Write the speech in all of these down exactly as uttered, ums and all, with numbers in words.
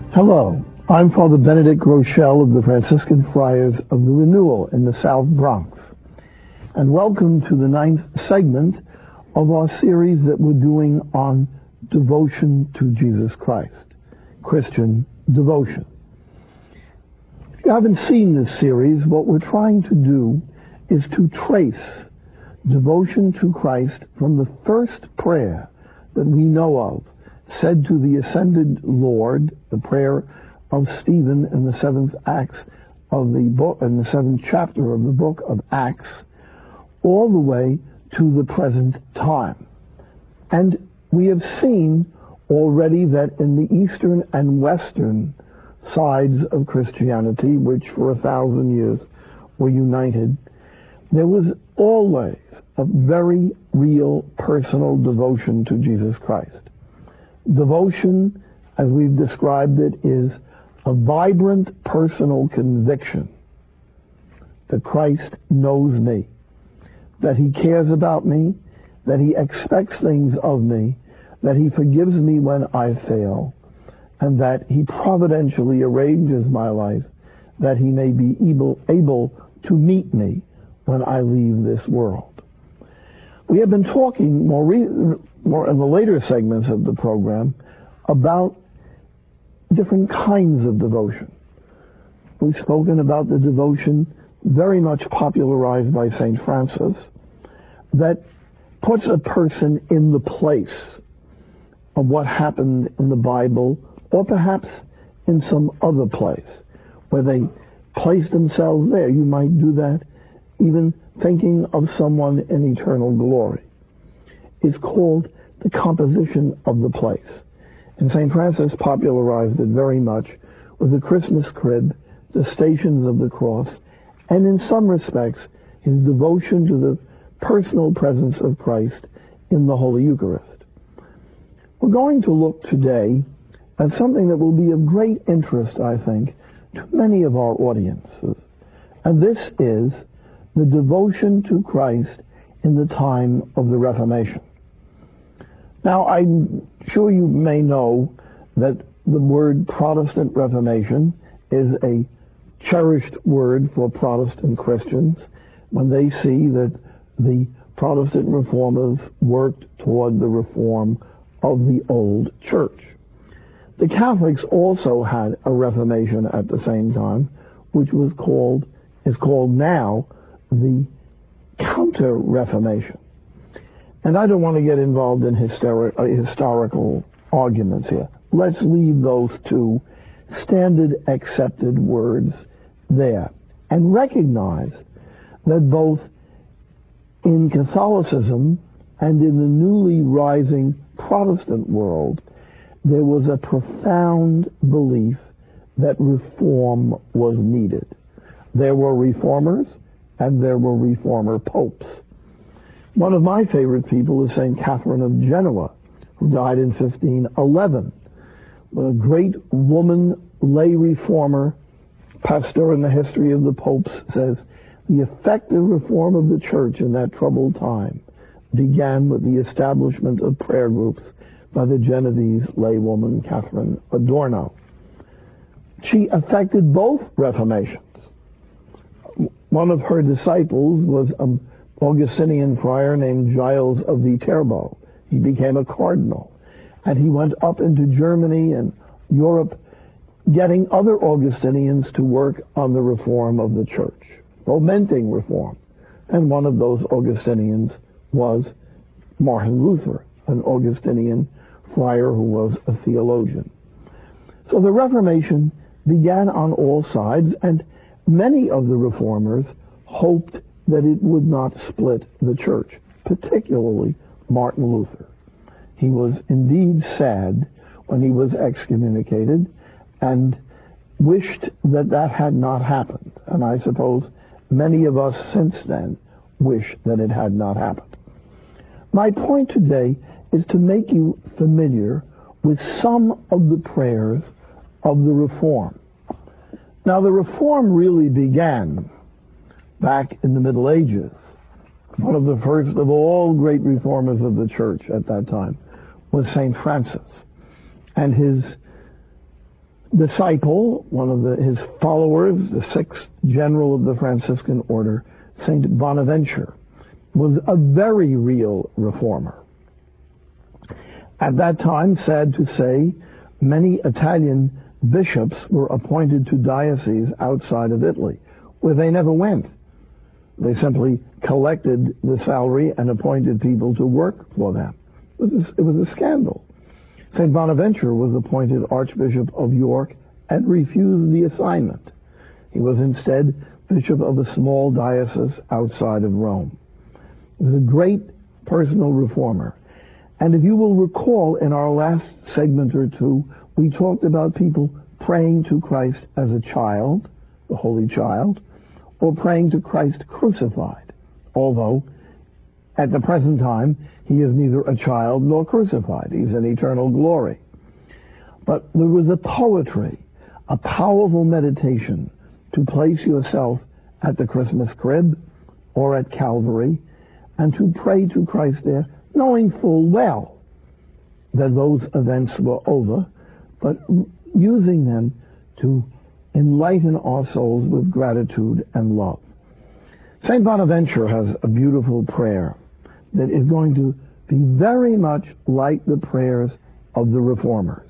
Hello, I'm Father Benedict Rochelle of the Franciscan Friars of the Renewal in the South Bronx, and welcome to the ninth segment of our series that we're doing on devotion to Jesus Christ, Christian devotion. If you haven't seen this series, what we're trying to do is to trace devotion to Christ from the first prayer that we know of, said to the ascended Lord, the prayer of Stephen in the seventh acts of the book, in the seventh chapter of the book of Acts, all the way to the present time. And we have seen already that in the eastern and western sides of Christianity, which for a thousand years were united, there was always a very real personal devotion to Jesus Christ. Devotion, as we've described it, is a vibrant personal conviction that Christ knows me, that he cares about me, that he expects things of me, that he forgives me when I fail, and that he providentially arranges my life that he may be able, able to meet me when I leave this world. We have been talking more, re- more in the later segments of the program about different kinds of devotion. We've spoken about the devotion very much popularized by Saint Francis that puts a person in the place of what happened in the Bible, or perhaps in some other place where they place themselves there. You might do that even thinking of someone in eternal glory. It's called the composition of the place. And Saint Francis popularized it very much with the Christmas crib, the Stations of the Cross, and in some respects, his devotion to the personal presence of Christ in the Holy Eucharist. We're going to look today at something that will be of great interest, I think, to many of our audiences. And this is the devotion to Christ in the time of the Reformation. Now, I'm sure you may know that the word Protestant Reformation is a cherished word for Protestant Christians when they see that the Protestant reformers worked toward the reform of the old church. The Catholics also had a Reformation at the same time, which was called, is called now the Counter-Reformation. And I don't want to get involved in hysteri- uh, historical arguments here. Let's leave those two standard accepted words there and recognize that both in Catholicism and in the newly rising Protestant world, there was a profound belief that reform was needed. There were reformers and there were reformer popes. One of my favorite people is Saint Catherine of Genoa, who died in fifteen eleven. A great woman, lay reformer, pastor in the history of the popes, says, the effective reform of the church in that troubled time began with the establishment of prayer groups by the Genovese laywoman Catherine Adorno. She affected both reformations. One of her disciples was an Augustinian friar named Giles of Viterbo. He became a cardinal, and he went up into Germany and Europe getting other Augustinians to work on the reform of the church, fomenting reform. And one of those Augustinians was Martin Luther, an Augustinian friar who was a theologian. So the Reformation began on all sides, and many of the reformers hoped that it would not split the church, particularly Martin Luther. He was indeed sad when he was excommunicated and wished that that had not happened. And I suppose many of us since then wish that it had not happened. My point today is to make you familiar with some of the prayers of the Reform. Now, the Reform really began back in the Middle Ages. One of the first of all great reformers of the church at that time was Saint Francis. And his disciple, one of the, his followers, the sixth general of the Franciscan order, Saint Bonaventure, was a very real reformer. At that time, sad to say, many Italian bishops were appointed to dioceses outside of Italy, where they never went. They simply collected the salary and appointed people to work for them. It was a, it was a scandal. Saint Bonaventure was appointed Archbishop of York and refused the assignment. He was instead bishop of a small diocese outside of Rome. He was a great personal reformer. And if you will recall, in our last segment or two, we talked about people praying to Christ as a child, the Holy Child, or praying to Christ crucified, although at the present time he is neither a child nor crucified. He's in eternal glory. But there was a poetry, a powerful meditation to place yourself at the Christmas crib or at Calvary and to pray to Christ there, knowing full well that those events were over, but using them to enlighten our souls with gratitude and love. Saint Bonaventure has a beautiful prayer that is going to be very much like the prayers of the reformers.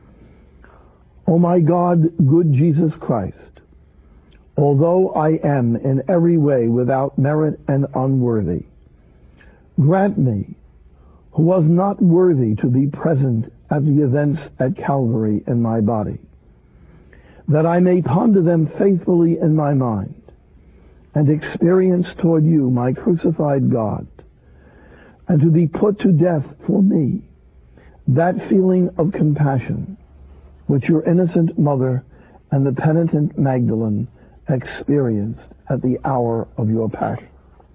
O my God, good Jesus Christ, although I am in every way without merit and unworthy, grant me, who was not worthy to be present at the events at Calvary in my body, that I may ponder them faithfully in my mind and experience toward you, my crucified God, and to be put to death for me that feeling of compassion which your innocent mother and the penitent Magdalene experienced at the hour of your passion.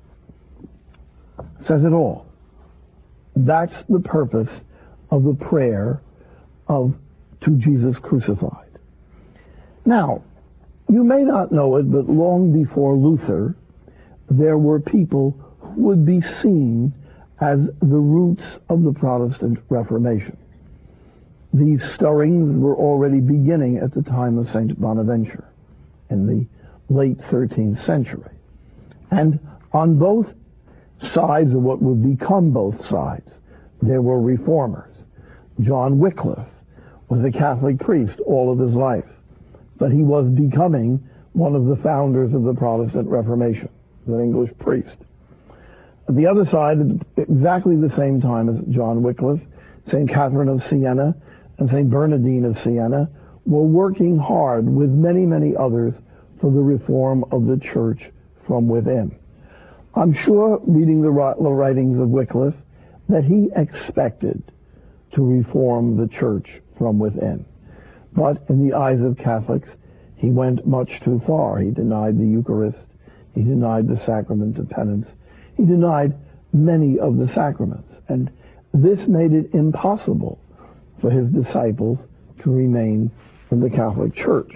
Says it all. That's the purpose of the prayer of to Jesus crucified. Now, you may not know it, but long before Luther, there were people who would be seen as the roots of the Protestant Reformation. These stirrings were already beginning at the time of Saint Bonaventure in the late thirteenth century. And on both sides of what would become both sides, there were reformers. John Wycliffe was a Catholic priest all of his life, but he was becoming one of the founders of the Protestant Reformation, an English priest. At the other side, at exactly the same time as John Wycliffe, Saint Catherine of Siena and Saint Bernardine of Siena were working hard with many, many others for the reform of the church from within. I'm sure, reading the writings of Wycliffe, that he expected to reform the church from within. But in the eyes of Catholics, he went much too far. He denied the Eucharist. He denied the sacrament of penance. He denied many of the sacraments. And this made it impossible for his disciples to remain in the Catholic Church.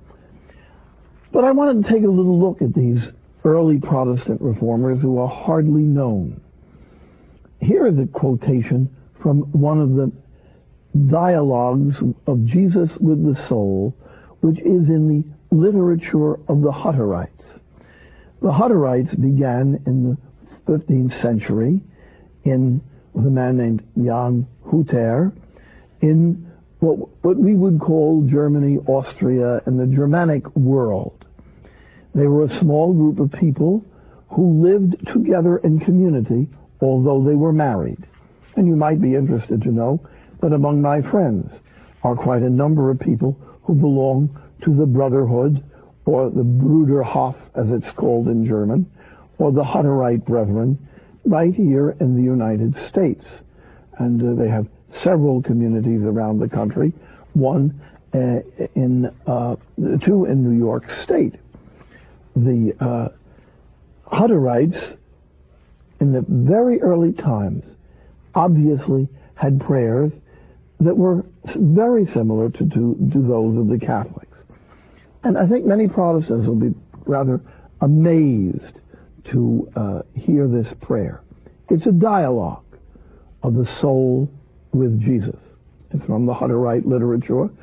But I wanted to take a little look at these early Protestant reformers who are hardly known. Here is a quotation from one of the dialogues of Jesus with the soul, which is in the literature of the Hutterites. The Hutterites began in the fifteenth century in with a man named Jan Hutter in what, what we would call Germany, Austria, and the Germanic world. They were a small group of people who lived together in community, although they were married. And you might be interested to know that among my friends are quite a number of people who belong to the Brotherhood, or the Bruderhof, as it's called in German, or the Hutterite Brethren, right here in the United States. And uh, they have several communities around the country, one uh, in, uh, two in New York State. The uh, Hutterites, in the very early times, obviously had prayers that were very similar to, to, to those of the Catholics. And I think many Protestants will be rather amazed to uh, hear this prayer. It's a dialogue of the soul with Jesus. It's from the Hutterite literature,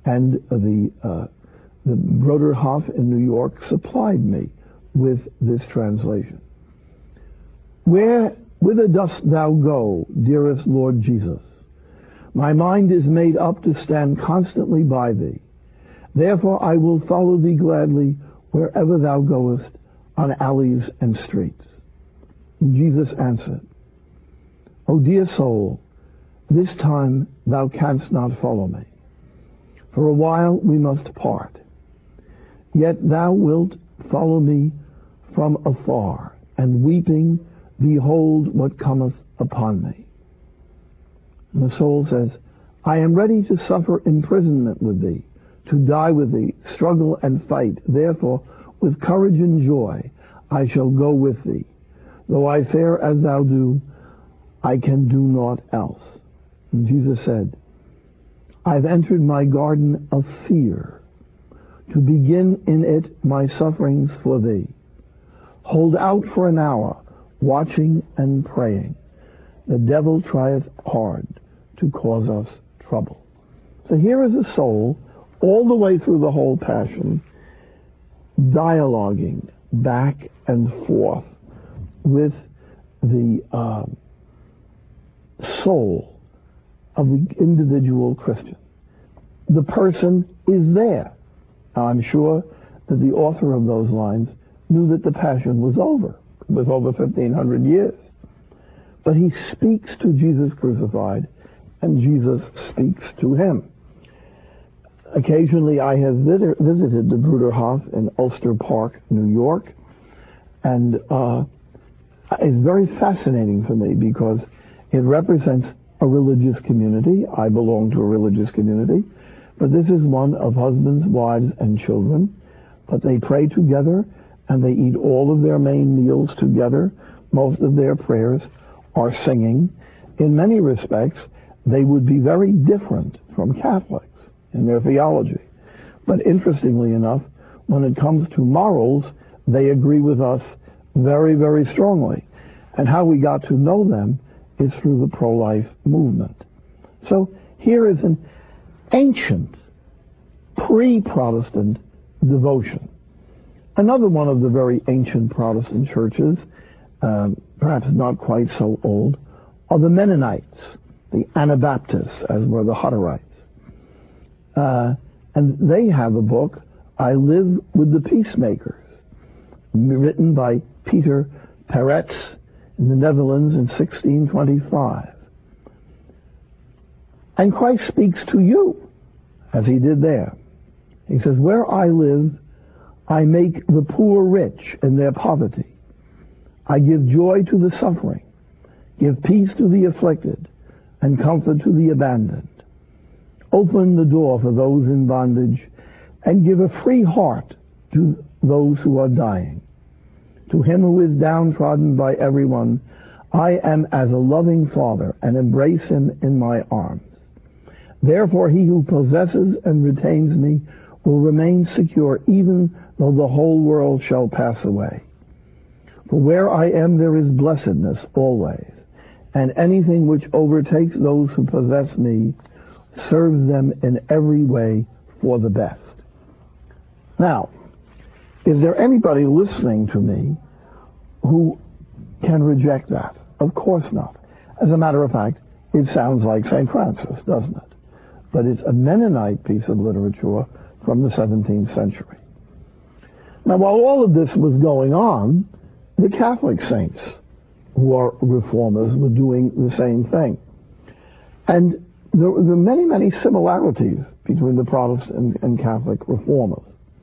and the uh, the Broderhof in New York supplied me with this translation. Where, whither dost thou go, dearest Lord Jesus? My mind is made up to stand constantly by thee. Therefore I will follow thee gladly wherever thou goest, on alleys and streets. And Jesus answered, O dear soul, this time thou canst not follow me. For a while we must part. Yet thou wilt follow me from afar, and weeping behold what cometh upon me. And the soul says, I am ready to suffer imprisonment with thee, to die with thee, struggle and fight. Therefore, with courage and joy, I shall go with thee. Though I fare as thou do, I can do naught else. And Jesus said, I've entered my garden of fear, to begin in it my sufferings for thee. Hold out for an hour, watching and praying. The devil trieth hard to cause us trouble. So here is a soul, all the way through the whole Passion, dialoguing back and forth with the uh, soul of the individual Christian. The person is there. Now, I'm sure that the author of those lines knew that the Passion was over. It was over fifteen hundred years. But he speaks to Jesus crucified, and Jesus speaks to him. Occasionally I have visited the Broderhof in Ulster Park, New York, and uh, it's very fascinating for me because it represents a religious community. I belong to a religious community, but this is one of husbands, wives, and children. But they pray together, and they eat all of their main meals together. Most of their prayers are singing. In many respects, they would be very different from Catholics in their theology. But interestingly enough, when it comes to morals, they agree with us very, very strongly. And how we got to know them is through the pro-life movement. So here is an ancient, pre-Protestant devotion. Another one of the very ancient Protestant churches, um, perhaps not quite so old, are the Mennonites, the Anabaptists, as were the Hutterites. Uh, and they have a book, I Live with the Peacemakers, written by Peter Peretz in the Netherlands in sixteen twenty-five. And Christ speaks to you, as he did there. He says, where I live, I make the poor rich in their poverty. I give joy to the suffering, give peace to the afflicted, and comfort to the abandoned. Open the door for those in bondage, and give a free heart to those who are dying. To him who is downtrodden by everyone, I am as a loving father, and embrace him in my arms. Therefore he who possesses and retains me will remain secure, even though the whole world shall pass away. For where I am there is blessedness always, and anything which overtakes those who possess me serves them in every way for the best. Now, is there anybody listening to me who can reject that? Of course not. As a matter of fact, it sounds like Saint Francis, doesn't it? But it's a Mennonite piece of literature from the seventeenth century. Now, while all of this was going on, the Catholic saints who are reformers were doing the same thing. And there were many, many similarities between the Protestant and Catholic reformers.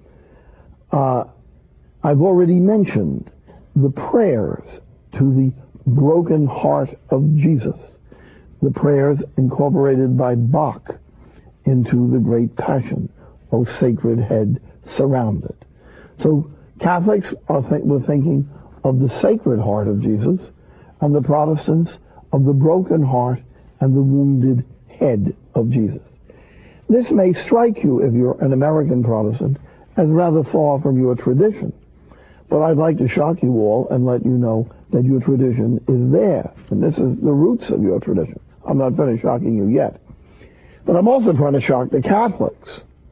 Uh, I've already mentioned the prayers to the broken heart of Jesus, the prayers incorporated by Bach into the Great Passion, O Sacred Head Surrounded. So Catholics are th- were thinking of the Sacred Heart of Jesus, and the Protestants of the broken heart and the wounded head of Jesus. This may strike you, if you're an American Protestant, as rather far from your tradition. But I'd like to shock you all and let you know that your tradition is there. And this is the roots of your tradition. I'm not finished shocking you yet. But I'm also trying to shock the Catholics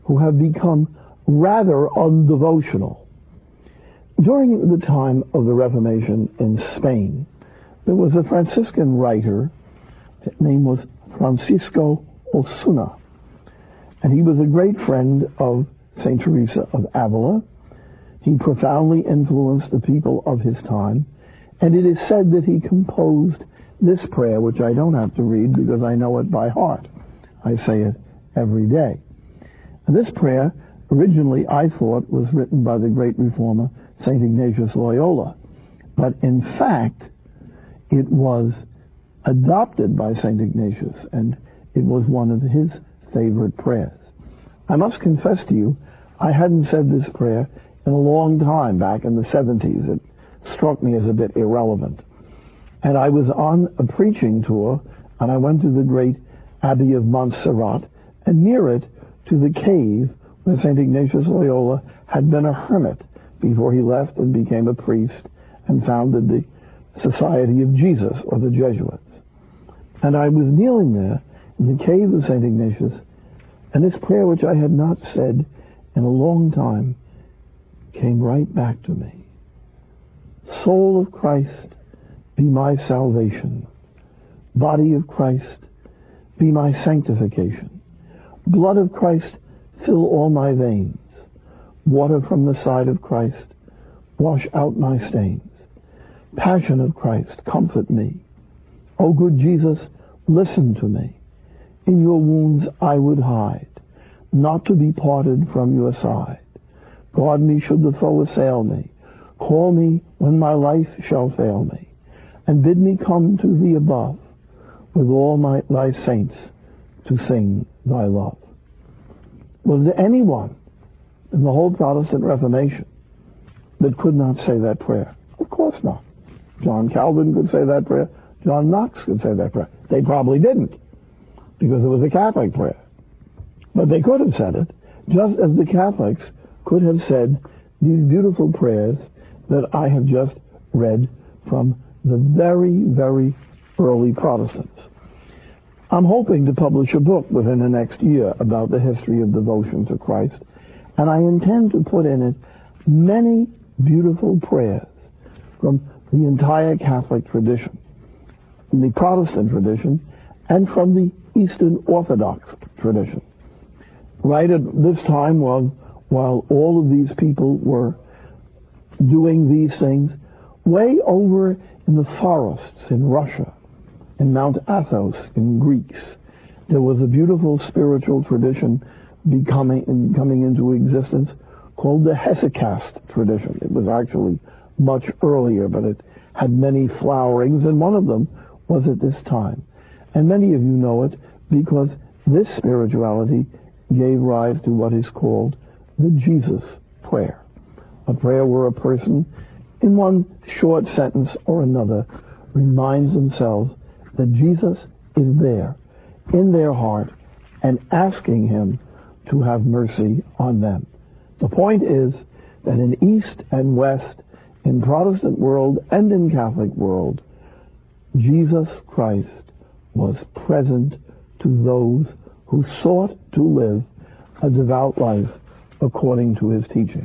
who have become rather undevotional. During the time of the Reformation in Spain, there was a Franciscan writer, his name was Francisco Osuna, and he was a great friend of Saint Teresa of Avila. He profoundly influenced the people of his time, and it is said that he composed this prayer, which I don't have to read because I know it by heart. I say it every day. And this prayer, originally I thought, was written by the great reformer Saint Ignatius Loyola, but in fact, it was adopted by Saint Ignatius, and it was one of his favorite prayers. I must confess to you, I hadn't said this prayer in a long time, back in the seventies. It struck me as a bit irrelevant. And I was on a preaching tour, and I went to the great Abbey of Montserrat, and near it to the cave where Saint Ignatius Loyola had been a hermit before he left and became a priest and founded the Society of Jesus, or the Jesuits. And I was kneeling there in the cave of Saint Ignatius, and this prayer, which I had not said in a long time, came right back to me. Soul of Christ, be my salvation. Body of Christ, be my sanctification. Blood of Christ, fill all my veins. Water from the side of Christ, wash out my stains. Passion of Christ, comfort me. O good Jesus, listen to me. In your wounds I would hide, not to be parted from your side. Guard me should the foe assail me. Call me when my life shall fail me, and bid me come to thee above, with all my thy saints to sing thy love. Was there anyone in the whole Protestant Reformation that could not say that prayer? Of course not. John Calvin could say that prayer. John Knox could say that prayer. They probably didn't, because it was a Catholic prayer. But they could have said it, just as the Catholics could have said these beautiful prayers that I have just read from the very, very early Protestants. I'm hoping to publish a book within the next year about the history of devotion to Christ, and I intend to put in it many beautiful prayers from the entire Catholic tradition, from the Protestant tradition, and from the Eastern Orthodox tradition. Right at this time, while, while all of these people were doing these things, way over in the forests in Russia, in Mount Athos in Greece, there was a beautiful spiritual tradition becoming coming into existence called the Hesychast tradition. It was actually much earlier, but it had many flowerings, and one of them was at this time. And many of you know it because this spirituality gave rise to what is called the Jesus prayer, a prayer where a person, in one short sentence or another, reminds themselves that Jesus is there in their heart and asking him to have mercy on them. The point is that in East and West, in Protestant world and in Catholic world, Jesus Christ was present to those who sought to live a devout life according to his teaching.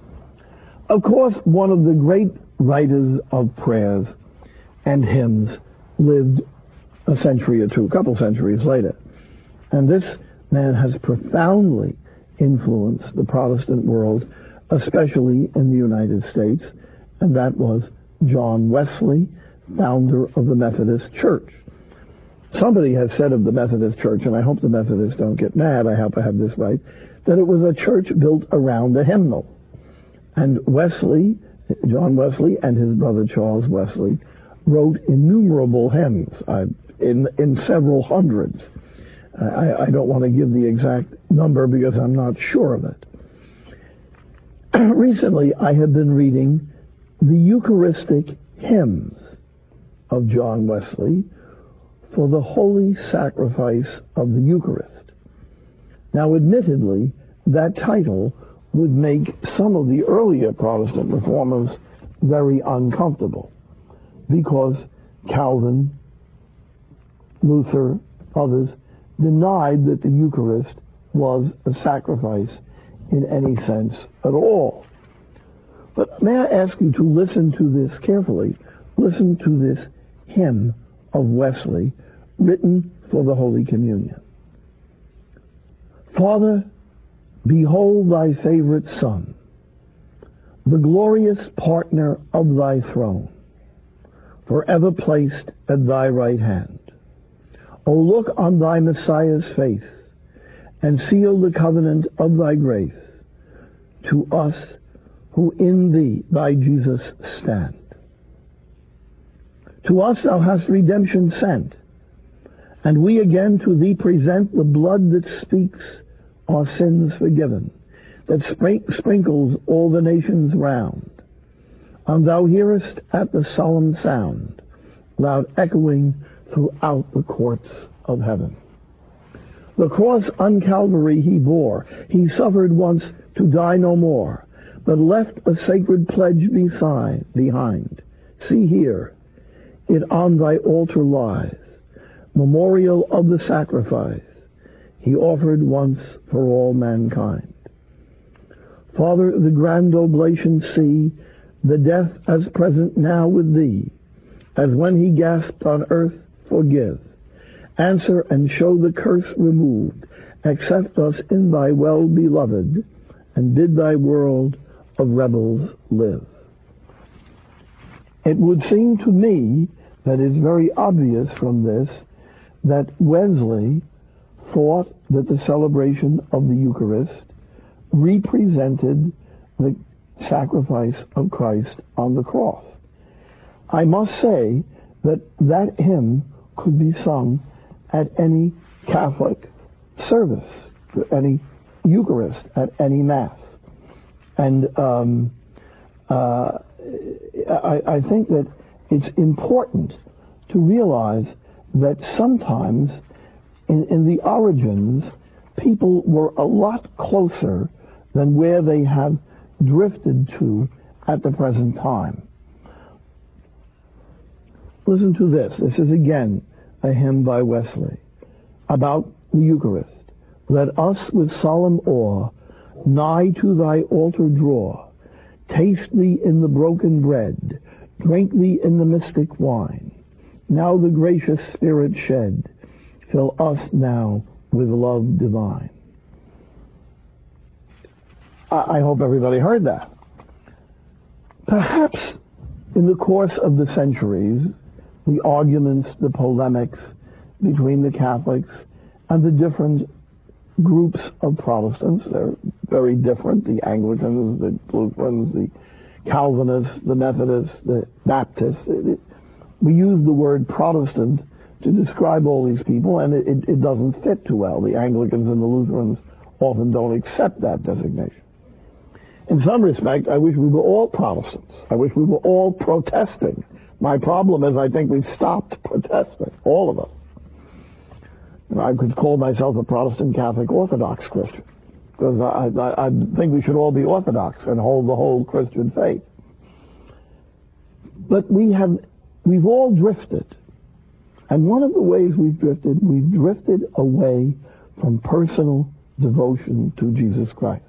Of course, one of the great writers of prayers and hymns lived a century or two, a couple centuries later. And this man has profoundly influenced the Protestant world, especially in the United States, and that was John Wesley, founder of the Methodist Church. Somebody has said of the Methodist Church, and I hope the Methodists don't get mad, I hope I have this right, that it was a church built around a hymnal. And Wesley, John Wesley, and his brother Charles Wesley wrote innumerable hymns, uh, in, in several hundreds. I, I don't want to give the exact number because I'm not sure of it. Recently, I have been reading the Eucharistic hymns of John Wesley for the holy sacrifice of the Eucharist. Now, admittedly, that title would make some of the earlier Protestant reformers very uncomfortable, because Calvin, Luther, others denied that the Eucharist was a sacrifice in any sense at all. But may I ask you to listen to this carefully. Listen to this hymn of Wesley, written for the Holy Communion. Father, behold thy favorite Son, the glorious partner of thy throne, forever placed at thy right hand. O look on thy Messiah's face, and seal the covenant of thy grace to us who in thee, thy Jesus, stand. To us thou hast redemption sent, and we again to thee present the blood that speaks our sins forgiven, that sprink- sprinkles all the nations round. And thou hearest at the solemn sound, loud echoing throughout the courts of heaven. The cross on Calvary he bore. He suffered once to die no more, but left a sacred pledge beside, behind. See here, it on thy altar lies, memorial of the sacrifice he offered once for all mankind. Father, the grand oblation see, the death as present now with thee, as when he gasped on earth, forgive. Answer and show the curse removed. Accept us in thy well-beloved, and bid thy world of rebels live. It would seem to me that it's very obvious from this that Wesley thought that the celebration of the Eucharist represented the sacrifice of Christ on the cross. I must say that that hymn could be sung at any Catholic service, any Eucharist, at any Mass. And um, uh, I, I think that it's important to realize that sometimes in, in the origins, people were a lot closer than where they have drifted to at the present time. Listen to this. This is again a hymn by Wesley about the Eucharist. Let us with solemn awe nigh to thy altar draw, taste thee in the broken bread, drink thee in the mystic wine. Now the gracious Spirit shed, fill us now with love divine. I hope everybody heard that. Perhaps in the course of the centuries, the arguments, the polemics between the Catholics and the different groups of Protestants, they're very different, the Anglicans, the Lutherans, the Calvinists, the Methodists, the Baptists. It, it, we use the word Protestant to describe all these people, and it, it, it doesn't fit too well. The Anglicans and the Lutherans often don't accept that designation. In some respect, I wish we were all Protestants. I wish we were all protesting. My problem is I think we've stopped protesting, all of us. And I could call myself a Protestant Catholic Orthodox Christian, because I, I, I think we should all be Orthodox and hold the whole Christian faith. But we have, we've all drifted. And one of the ways we've drifted, we've drifted away from personal devotion to Jesus Christ.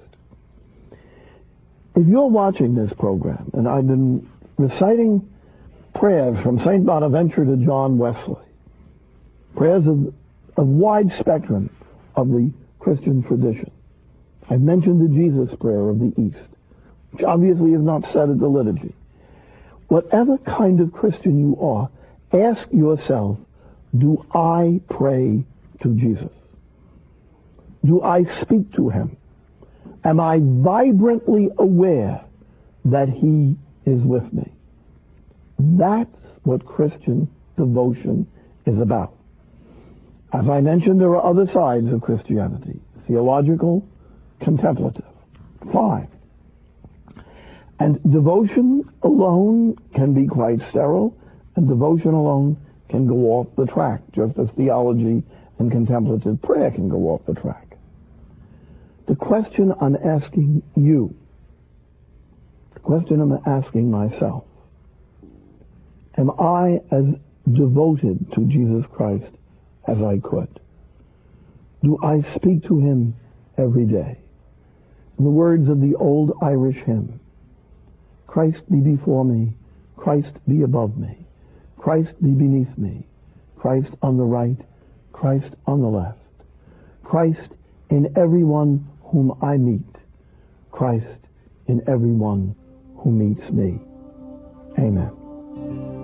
If you're watching this program, and I've been reciting prayers from Saint Bonaventure to John Wesley, prayers of a wide spectrum of the Christian tradition. I've mentioned the Jesus prayer of the East, which obviously is not said at the liturgy. Whatever kind of Christian you are, ask yourself, do I pray to Jesus? Do I speak to him? Am I vibrantly aware that he is with me? That's what Christian devotion is about. As I mentioned, there are other sides of Christianity: theological, contemplative. Fine. And devotion alone can be quite sterile, and devotion alone can go off the track, just as theology and contemplative prayer can go off the track. The question I'm asking you, the question I'm asking myself, am I as devoted to Jesus Christ as I could? Do I speak to him every day. In the words of the old Irish hymn, Christ be before me, Christ be above me, Christ be beneath me, Christ on the right, Christ on the left, Christ in everyone whom I meet, Christ in everyone who meets me. Amen.